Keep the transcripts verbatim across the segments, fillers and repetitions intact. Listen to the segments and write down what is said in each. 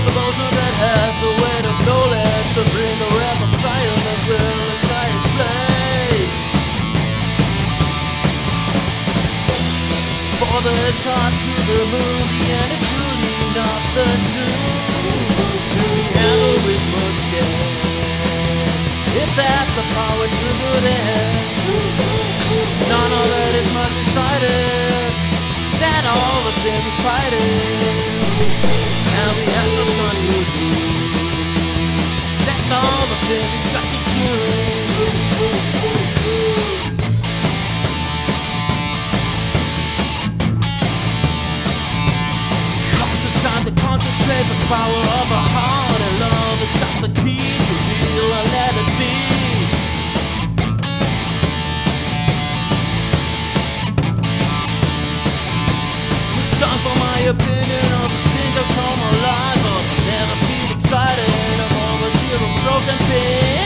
devotion that has the weight of knowledge to bring a rap of science that will its science play. For the shot to the moon, the end is surely not the doom to be handled with much care. If that's the power to good end, none of it is much excited than all the things we fighting. And we have no time to do. That's all the things we got to do. Come to time to concentrate the power of our heart and love has got the key to real and let it be. Songs for my opinion of the kingdom come alive, but I never feel excited of all the cheer of broken thing.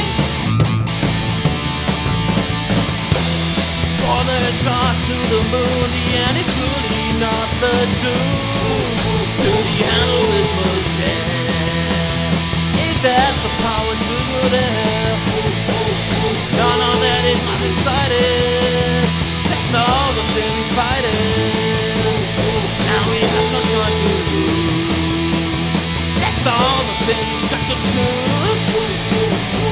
For the shot to the moon, the end is truly not the doom to the handle with most care. Ain't that the power to good air? None of that is not excited. That's all the thing we fighting. Now we have no time to lose. That's all the thing we got to choose.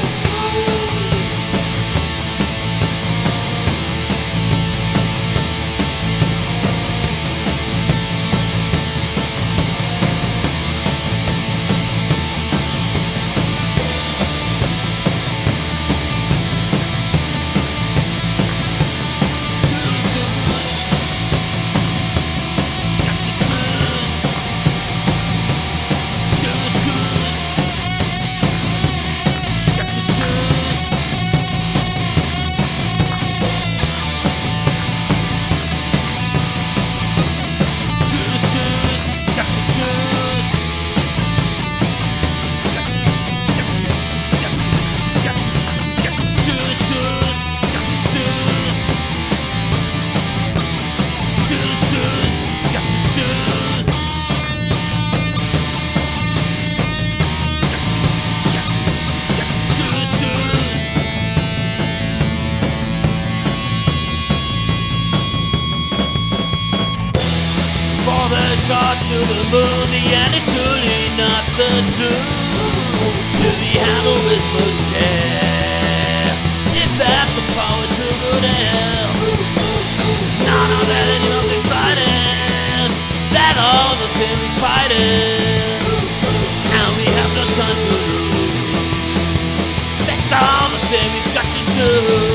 Shot to the moon, the end is surely not the doom to be handled with most care. If that's the power to go down, none of that is not exciting. That's all the thing we fighting, and we have no time to lose. That's all the thing we've got to do.